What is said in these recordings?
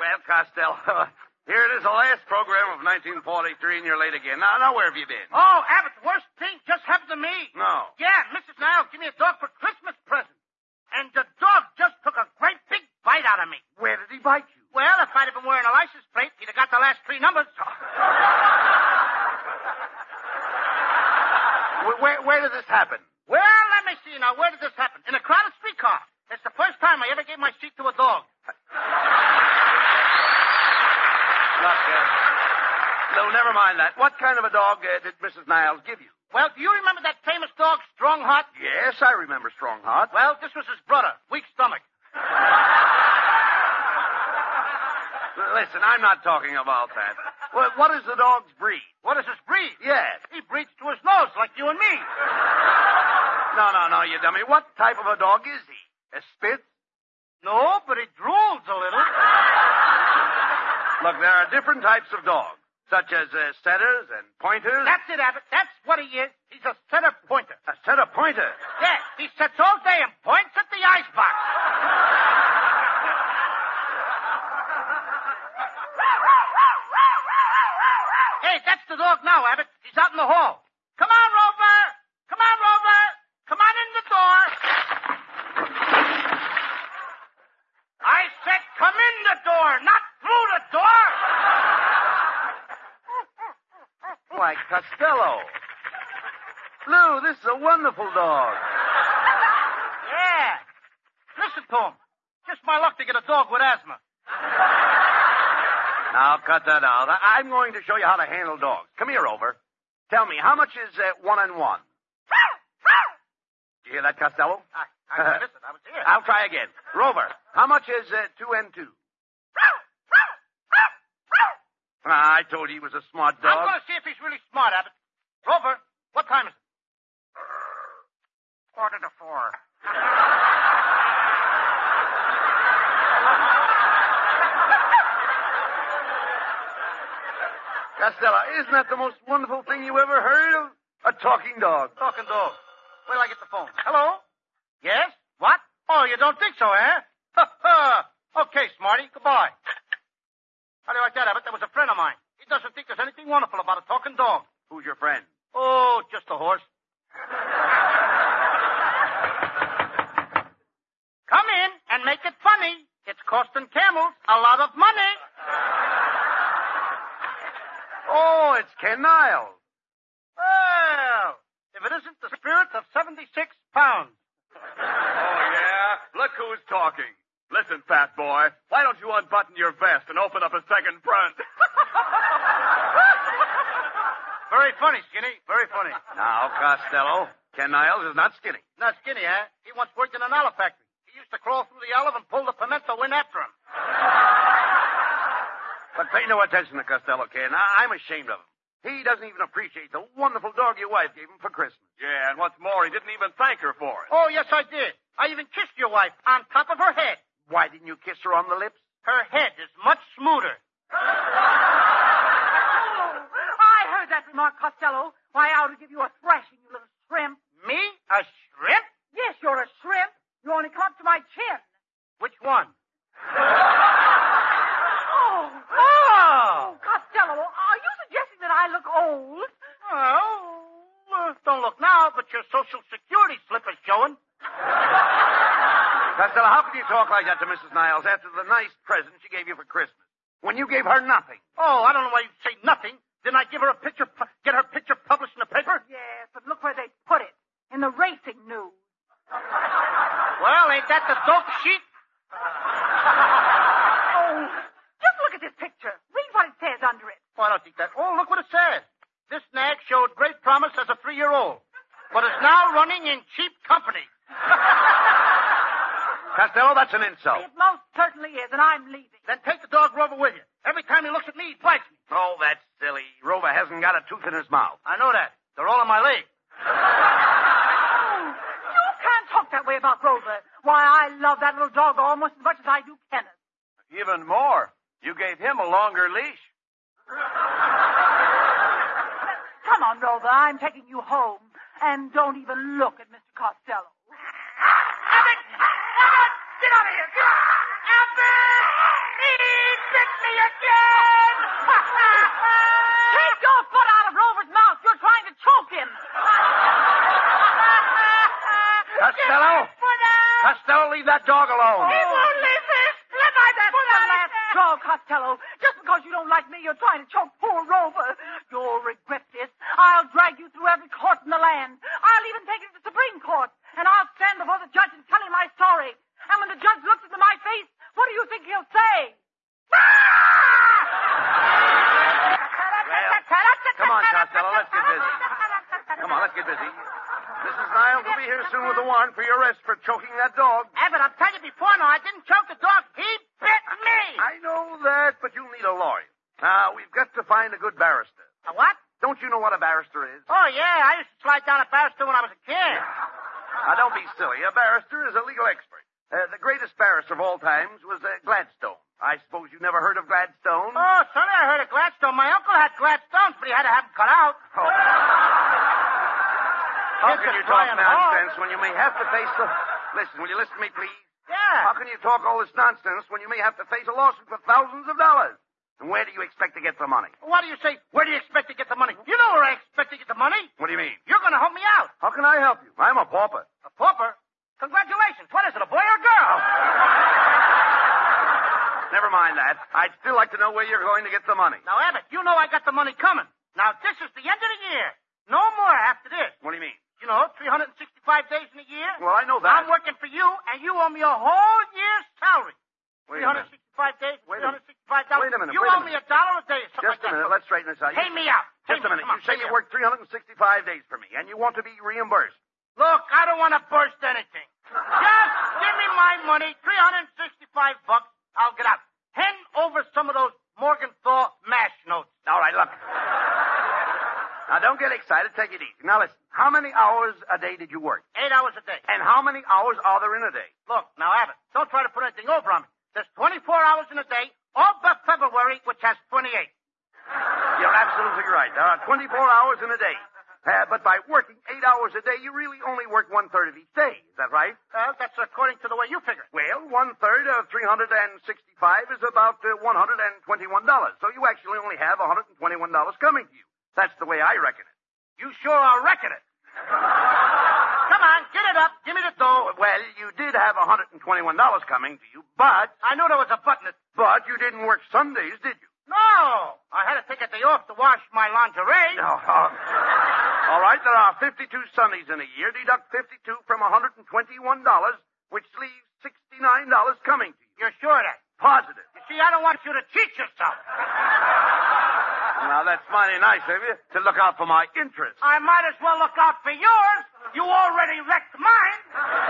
Well, Costello, here it is, the last program of 1943, and you're late again. Now, where have you been? Oh, Abbott, the worst thing just happened to me. No. Yeah, Mrs. Niles gave me a dog for Christmas present. And the dog just took a great big bite out of me. Where did he bite you? Well, if I'd have been wearing a license plate, he'd have got the last 3 numbers. Where did this happen? Well, let me see now. Where did this happen? In a crowded streetcar. It's the first time I ever gave my seat to a dog. Look, Lou, never mind that. What kind of a dog did Mrs. Niles give you? Well, do you remember that famous dog, Strongheart? Yes, I remember Strongheart. Well, this was his brother, Weak Stomach. Listen, I'm not talking about that. Well, what is the dog's breed? What is his breed? Yes. He breathes to his nose like you and me. No, you dummy. What type of a dog is he? A Spitz? No, but he drools a little. Look, there are different types of dogs, such as setters and pointers. That's it, Abbott. That's what he is. He's a setter pointer. A setter pointer? Yes, he sits all day and points at the icebox. Hey, that's the dog now, Abbott. He's out in the hall. Come on, Rover. Come on, Rover. Come on in the door. I said come in the door, not through the door. Why, Costello. Lou, this is a wonderful dog. Yeah. Listen to him. Just my luck to get a dog with asthma. Now, cut that out. I'm going to show you how to handle dogs. Come here, Rover. Tell me, how much is 1 and 1? Did you hear that, Costello? I listened. I was here. I'll try again. Rover, how much is 2 and 2? I told you he was a smart dog. I'm going to see if he's really smart, Abbott. Rover, what time is it? 3:45. Costello, isn't that the most wonderful thing you ever heard of? A talking dog. Talking dog. Wait till I get the phone. Hello? Yes? What? Oh, you don't think so, eh? Okay, Smarty. Goodbye. How do you like that, Abbott? That was a friend of mine. He doesn't think there's anything wonderful about a talking dog. Who's your friend? Oh, just a horse. Come in and make it funny. It's costing camels a lot of money. Oh, it's Ken Niles. Well, if it isn't the spirit of 76 pounds. Oh, yeah? Look who's talking. Listen, fat boy, why don't you unbutton your vest and open up a second front? Very funny, Skinny. Very funny. Now, Costello, Ken Niles is not skinny. Not Skinny, eh? He once worked in an olive factory. He used to crawl through the olive and pull the pimento in after him. But pay no attention to Costello, Ken. I'm ashamed of him. He doesn't even appreciate the wonderful dog your wife gave him for Christmas. Yeah, and what's more, he didn't even thank her for it. Oh, yes, I did. I even kissed your wife on top of her head. Why didn't you kiss her on the lips? Her head is much smoother. I heard that remark, Costello. Why, I ought to give you a thrashing, you little shrimp. Me? A shrimp? Yes, you're a shrimp. You only come up to my chin. Which one? Oh, Costello, are you suggesting that I look old? Oh, don't look now, but your Social Security slip is showing. Costello, how can you talk like that to Mrs. Niles after the nice present she gave you for Christmas? When you gave her nothing. Oh, I don't know why you say nothing. Didn't I give her a picture, get her picture published in the paper? Yes, but look where they put it. In the racing news. Well, ain't that the dope sheet? Oh, just look at this picture. Read what it says under it. Oh, I don't think that. Oh, look what it says. This nag showed great promise as a 3-year-old, but is now running in cheap company. Costello, that's an insult. It most certainly is, and I'm leaving. Then take the dog Rover with you. Every time he looks at me, he bites me. Oh, that's silly. Rover hasn't got a tooth in his mouth. I know that. They're all on my leg. Oh, you can't talk that way about Rover. Why, I love that little dog almost as much as I do Kenneth. Even more. You gave him a longer leash. Come on, Rover. I'm taking you home. And don't even look at Mr. Costello. Abbott! Abbott! Get out of here! Get out! Abbott! Eat the Costello, leave that dog alone. He won't leave me. Let my dad put the last straw, Costello. Just because you don't like me, you're trying to choke poor Rover. You'll regret this. I'll drag you through every court in the land. I'll even take you to the Supreme Court. And I'll stand before the judge and tell him my story. And when the judge looks into my face, what do you think he'll say? Come on, Costello, let's get busy. Come on, let's get busy. Mrs. Niles will be here soon with a warrant for your arrest for choking that dog. Abbott, I've told you before now, I didn't choke the dog. He bit me. I know that, but you'll need a lawyer. Now, we've got to find a good barrister. A what? Don't you know what a barrister is? Oh, yeah, I used to slide down a barrister when I was a kid. Now, don't be silly. A barrister is a legal expert. The greatest barrister of all times was Gladstone. I suppose you never heard of Gladstone? Oh, sonny, I heard of Gladstone. My uncle had Gladstones, but he had to have them cut out. Oh. How can you talk nonsense when you may have to face the... Listen, will you listen to me, please? Yeah. How can you talk all this nonsense when you may have to face a lawsuit for thousands of dollars? And where do you expect to get the money? What do you say? Where do you expect to get the money? You know where I expect to get the money. What do you mean? You're going to help me out. How can I help you? I'm a pauper. A pauper? Congratulations. What is it, a boy or a girl? Never mind that. I'd still like to know where you're going to get the money. Now, Abbott, you know I got the money coming. Now, this is the end of the year. No more after this. What do you mean? You know, 365 days in a year. Well, I know that. I'm working for you, and you owe me a whole year's salary. Wait a minute. 365 days, Wait a minute. $365. Wait a minute, You wait a owe me $1 a day or something Just like a that. minute. Let's straighten this out. Pay me out. Just a minute. You say you worked 365 days for me, and you want to be reimbursed. Look, I don't want to burst anything. Just give me my money, $365. I'll get out. Hand over some of those Morgenthau MASH notes. All right, look. Now, don't get excited. Take it easy. Now, listen. How many hours a day did you work? 8 hours a day. And how many hours are there in a day? Look, now, Abbott, don't try to put anything over on me. There's 24 hours in a day, all but February, which has 28. You're absolutely right. There are 24 hours in a day. But by working 8 hours a day, you really only work 1/3 of each day. Is that right? Well, that's according to the way you figure it. Well, 1/3 of 365 is about $121. So you actually only have $121 coming to you. That's the way I reckon it. You sure are wrecking it. Come on, get it up. Give me the dough. Well, you did have $121 coming to you, but... I knew there was a button that... But you didn't work Sundays, did you? No. I had to take a day off to wash my lingerie. No. All right, there are 52 Sundays in a year. Deduct 52 from $121, which leaves $69 coming to you. You're sure of that? Positive. You see, I don't want you to cheat yourself. Now, that's mighty nice of you to look out for my interests. I might as well look out for yours. You already wrecked mine.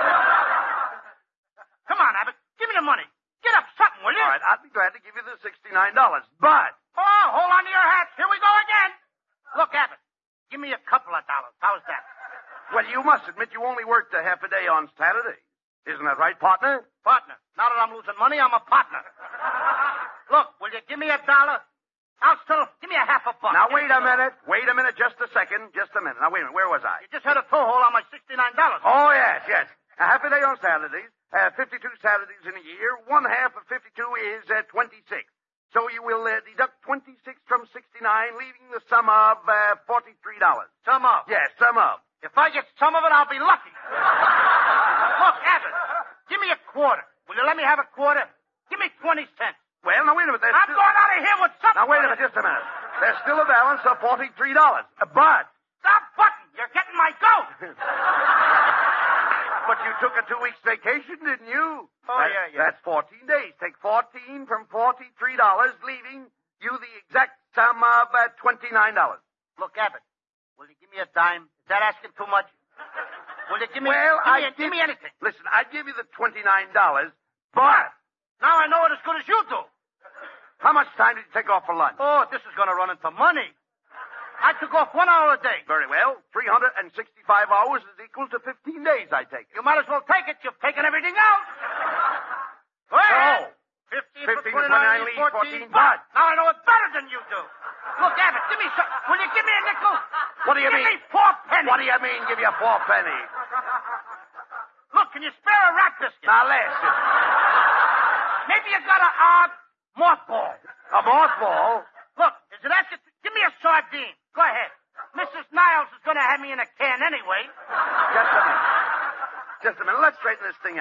Come on, Abbott. Give me the money. Get up something, will you? All right, I'd be glad to give you the $69, but... Oh, hold on to your hats. Here we go again. Look, Abbott, give me a couple of dollars. How's that? Well, you must admit you only worked a half a day on Saturday. Isn't that right, partner? Partner. Now that I'm losing money, I'm a partner. Look, will you give me $1? I'll still... Give me a half a buck. Now, wait a minute. Wait a minute. Just a second. Just a minute. Now, wait a minute. Where was I? You just had a toe hole on my $69. Oh, yes. A half a day on Saturdays. 52 Saturdays in a year. 1/2 of 52 is 26. So you will deduct 26 from 69, leaving the sum of $43. Sum of? Yes, sum of. If I get some of it, I'll be lucky. Look, Abbott, give me a quarter. Will you let me have a quarter? Give me 20 cents. Well, now, wait a minute. I'm going out of here with something. Now, wait a minute. Just a minute. There's still a balance of $43. But... Stop button. You're getting my goat. But you took a 2 weeks vacation, didn't you? Oh, yeah. That's 14 days. Take 14 from $43, leaving you the exact sum of $29. Look, Abbott, will you give me a dime? Is that asking too much? Will you give me... Well, give me anything. Listen, I'd give you the $29, but... Now I know it as good as you do. How much time did you take off for lunch? Oh, this is going to run into money. I took off 1 hour a day. Very well. 365 hours is equal to 15 days, I take it. You might as well take it. You've taken everything out. Go ahead. 15 for 29 leaves 14. But now I know it better than you do. Look, Abbott, give me some. Will you give me a nickel? What do you mean? Give me 4 pennies. What do you mean, give you 4 pennies? Look, can you spare a rat biscuit? Now, listen. Maybe you got a mothball. A mothball? Look, is it asking? Give me a sardine. Go ahead. Mrs. Niles is going to have me in a can anyway. Just a minute. Let's straighten this thing out.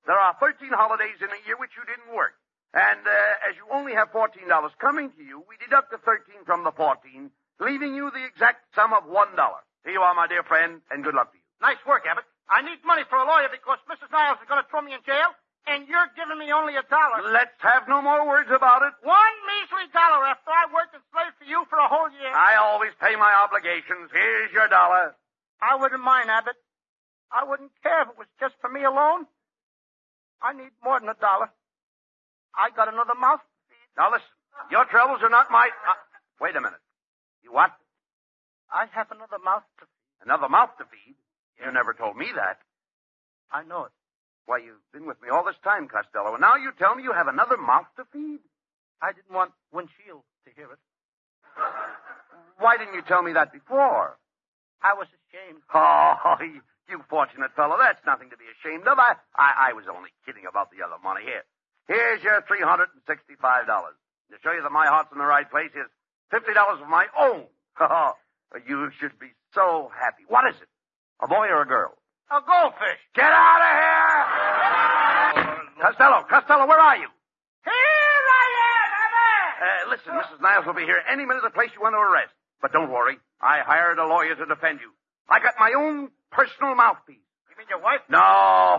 There are 13 holidays in a year which you didn't work. And as you only have $14 coming to you, we deduct the 13 from the 14, leaving you the exact sum of $1. Here you are, my dear friend, and good luck to you. Nice work, Abbott. I need money for a lawyer because Mrs. Niles is going to throw me in jail, and you're giving me only $1. Let's have no more words about it. One measly $1 after I worked and slaved for you for a whole year. I always pay my obligations. Here's your $1. I wouldn't mind, Abbott. I wouldn't care if it was just for me alone. I need more than $1. I got another mouth to feed. Now listen, your troubles are not my... wait a minute. You what? I have another mouth to feed. Another mouth to feed? You never told me that. I know it. Why, you've been with me all this time, Costello, and now you tell me you have another mouth to feed? I didn't want Windshield to hear it. Why didn't you tell me that before? I was ashamed. Oh, you fortunate fellow. That's nothing to be ashamed of. I was only kidding about the other money. Here's your $365. To show you that my heart's in the right place, here's $50 of my own. You should be so happy. What is it? A boy or a girl? A goldfish. Get out of here! Costello, where are you? Here I am, Abbott! Listen, Mrs. Niles will be here any minute to place you under arrest. But don't worry. I hired a lawyer to defend you. I got my own personal mouthpiece. You mean your wife? No.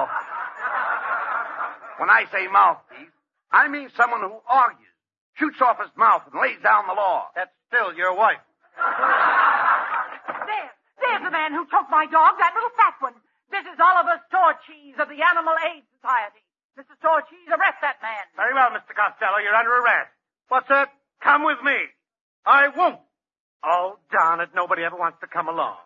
When I say mouthpiece, I mean someone who argues, shoots off his mouth, and lays down the law. That's still your wife. There's the man who choked my dog, that little fat one. This is Oliver Storecheese of the Animal Aid Society. Mr. Storecheese, arrest that man. Very well, Mr. Costello. You're under arrest. What's that? Come with me. I won't. Oh, darn it. Nobody ever wants to come along.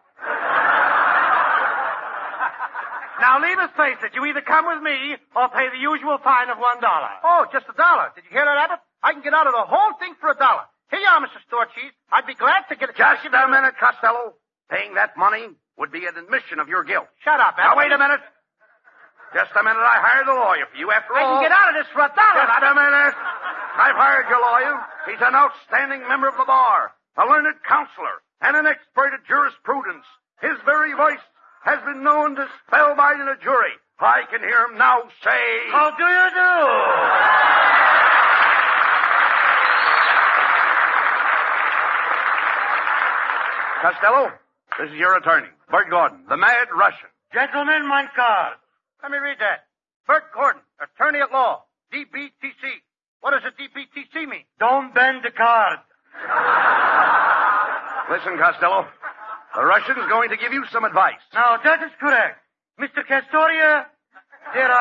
Now, leave us face it. You either come with me or pay the usual fine of $1. Oh, just $1. Did you hear that, Abbott? I can get out of the whole thing for $1. Here you are, Mr. Storecheese. I'd be glad to get it. Just a minute, Costello. Paying that money would be an admission of your guilt. Shut up, Now, Abbott. wait a minute. Just a minute. I hired a lawyer for you, after I all. can get out of this for $1. Just a minute. I've hired your lawyer. He's an outstanding member of the bar, a learned counselor, and an expert at jurisprudence. His very voice has been known to spellbind in a jury. I can hear him now say... How do you do? Costello, this is your attorney, Bert Gordon, the Mad Russian. Gentlemen, my card. Let me read that. Bert Gordon, attorney at law, DBTC. What does a DBTC mean? Don't bend the card. Listen, Costello, the Russian's going to give you some advice. Now, that is correct. Mr. Castoria, there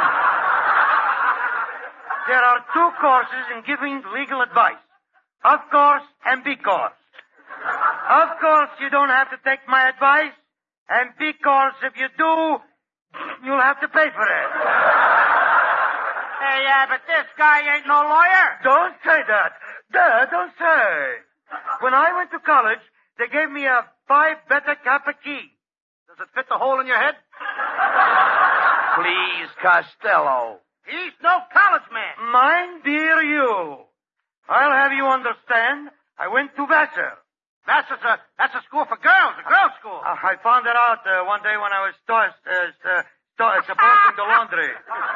are two courses in giving legal advice. Of course and B-course. Of course, you don't have to take my advice. And B-course, if you do, you'll have to pay for it. Hey, but this guy ain't no lawyer. Don't say that. Don't say. When I went to college, they gave me a Phi Beta Kappa key. Does it fit the hole in your head? Please, Costello. He's no college man. Mine, dear you. I'll have you understand. I went to Vassar. That's a school for girls, a girls' school. I found that out one day when I was supporting the laundry.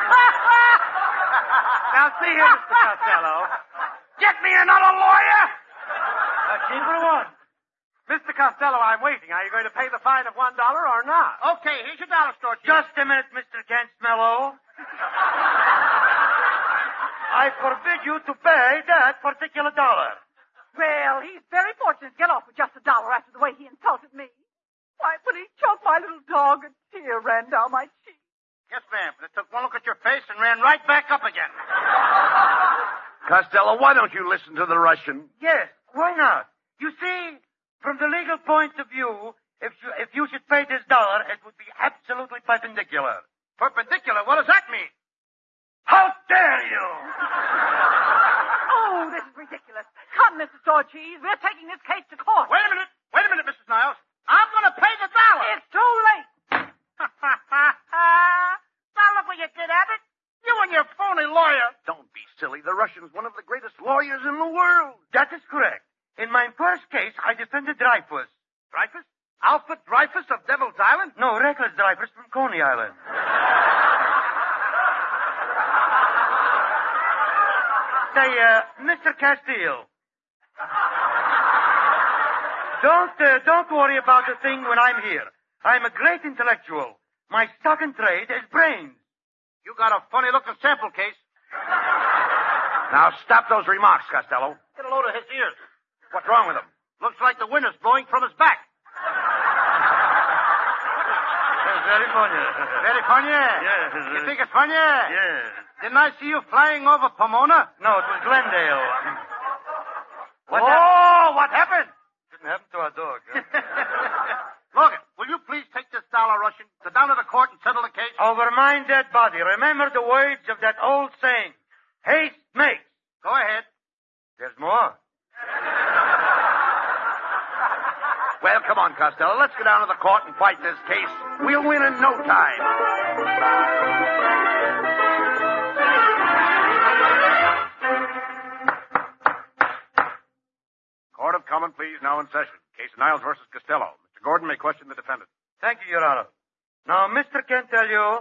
Now, see here, Mr. Costello. Get me another lawyer! Keep it one. Mr. Costello, I'm waiting. Are you going to pay the fine of $1 or not? Okay, here's your dollar store. Just a minute, Mr. Kensmello. I forbid you to pay that particular $1. Well, he's very fortunate to get off with just $1 after the way he insulted me. Why, when he choked my little dog, a tear ran down my cheek. Yes, ma'am, but it took one look at your face and ran right back up again. Costello, why don't you listen to the Russian? Yes, why not? You see, from the legal point of view, if you should pay this $1, it would be absolutely perpendicular. Perpendicular? What does that mean? How dare you! Oh, this is ridiculous. Come, Mr. Storecheese. We're taking this case to court. Wait a minute, Mrs. Niles. I'm going to pay the $1. It's too late. Now look what you did, Abbott. You and your phony lawyer. Don't be silly. The Russian's one of the greatest lawyers in the world. That is correct. In my first case, I defended Dreyfus. Dreyfus? Alfred Dreyfus of Devil's Island? No, Reckless Dreyfus from Coney Island. Say, Mr. Castile. Don't worry about a thing when I'm here. I'm a great intellectual. My stock and trade is brains. You got a funny-looking sample case. Now, stop those remarks, Costello. Get a load of his ears. What's wrong with him? Looks like the wind is blowing from his back. Very funny. Very funny? Yes. You think it's funny? Yes. Didn't I see you flying over Pomona? No, it was Glendale. What happened? Didn't happen to our dog. Huh? Logan, will you please take this dollar, Russian, go down to the court and settle the case? Over my dead body. Remember the words of that old saying. Haste makes. Go ahead. There's more. Well, come on, Costello. Let's go down to the court and fight this case. We'll win in no time. Court of Common Pleas now in session. Case of Niles versus Costello. Mr. Gordon may question the defendant. Thank you, Your Honor. Now, Mr. Kent tell you...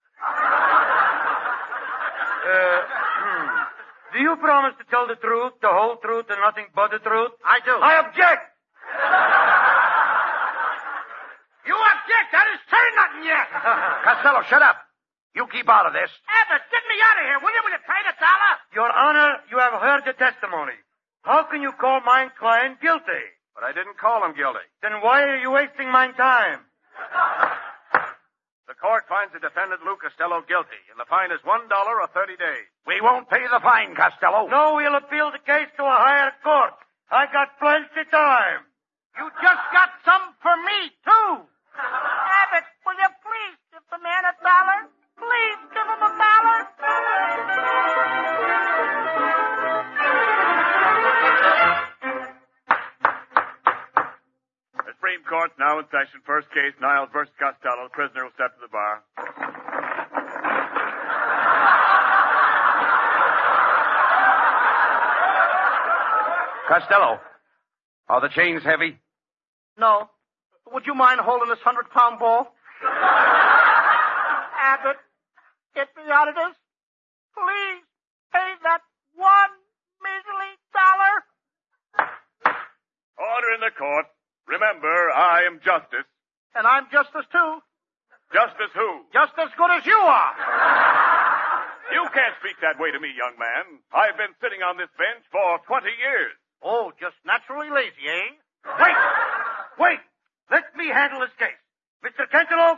Do you promise to tell the truth, the whole truth, and nothing but the truth? I do. I object! You object? I didn't say nothing yet. Costello, shut up. You keep out of this. Abbott, get me out of here, will you? Will you pay the dollar? Your Honor, you have heard the testimony. How can you call my client guilty? But I didn't call him guilty. Then why are you wasting my time? The court finds the defendant, Lou Costello, guilty, and the fine is $1 or 30 days. We won't pay the fine, Costello. No, we'll appeal the case to a higher court. I got plenty time. You just got some for me, too. Abbott, will you please give the man $1? Please give him $1. The Supreme Court now in session. First case, Niles versus Costello. The prisoner will step to the bar. Costello, are the chains heavy? No. Would you mind holding this 100-pound ball? Abbott, get me out of this. Please pay that $1 measly dollar. Order in the court. Remember, I am justice. And I'm justice, too. Justice who? Just as good as you are. You can't speak that way to me, young man. I've been sitting on this bench for 20 years. Oh, just naturally lazy, eh? Wait! Let me handle this case. Mr. Cantaloupe?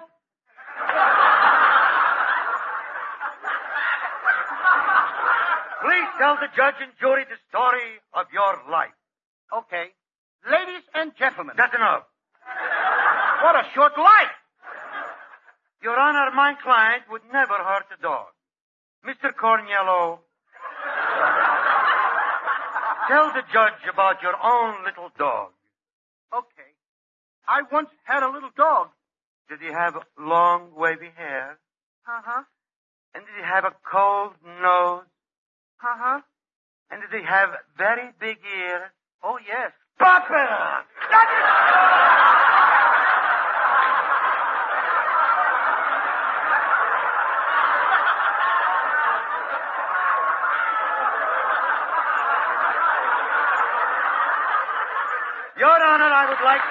Please tell the judge and jury the story of your life. Okay. Ladies and gentlemen. That's enough. What a short life. Your Honor, my client would never hurt a dog. Mr. Corniello, tell the judge about your own little dog. Okay. I once had a little dog. Did he have long, wavy hair? Uh-huh. And did he have a cold nose? Uh-huh. And did he have very big ears? Oh, yes. Papa! Your Honor, I would like...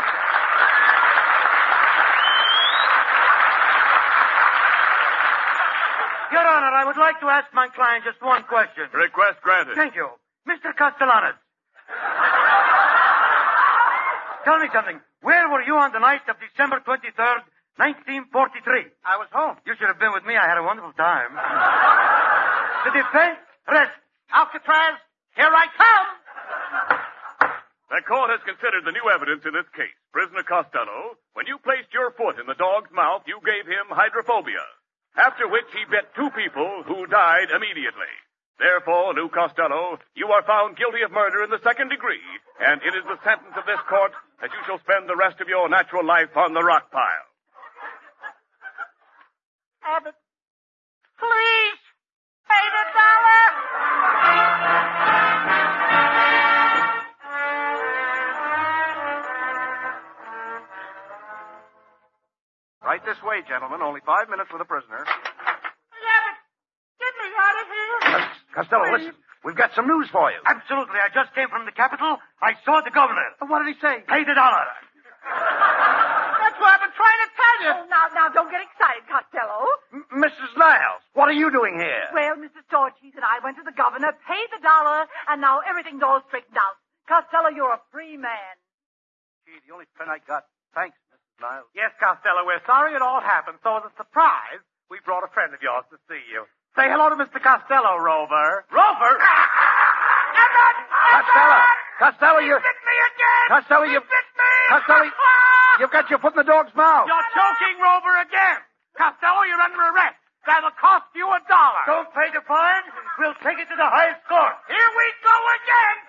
Your Honor, I would like to ask my client just one question. Request granted. Thank you. Mr. Castellanos. Tell me something. Where were you on the night of December 23rd, 1943? I was home. You should have been with me. I had a wonderful time. The defense rests. Alcatraz, here I come. The court has considered the new evidence in this case. Prisoner Costello, when you placed your foot in the dog's mouth, you gave him hydrophobia, after which he bit 2 people who died immediately. Therefore, Lou Costello, you are found guilty of murder in the 2nd degree, and it is the sentence of this court that you shall spend the rest of your natural life on the rock pile. Abbott, please pay the dollar. Right this way, gentlemen. Only 5 minutes with the prisoner. Abbott, get me out of here. Costello, listen. We've got some news for you. Absolutely. I just came from the capital. I saw the governor. What did he say? Pay the $1. That's what I've been trying to tell you. Oh, now, don't get excited, Costello. Mrs. Niles, what are you doing here? Well, Mrs. Torches and I went to the governor, paid the $1, and now everything's all straightened out. Costello, you're a free man. Gee, the only friend I got. Thanks, Mrs. Niles. Yes, Costello, we're sorry it all happened. So as a surprise, we brought a friend of yours to see you. Say hello to Mr. Costello, Rover. Rover? Costello, you... Bit me again! Costello, you... Bit me! Costello, you've got your foot in the dog's mouth. You're choking Rover again. Costello, you're under arrest. That'll cost you $1. Don't pay the fine. We'll take it to the highest court. Here we go again!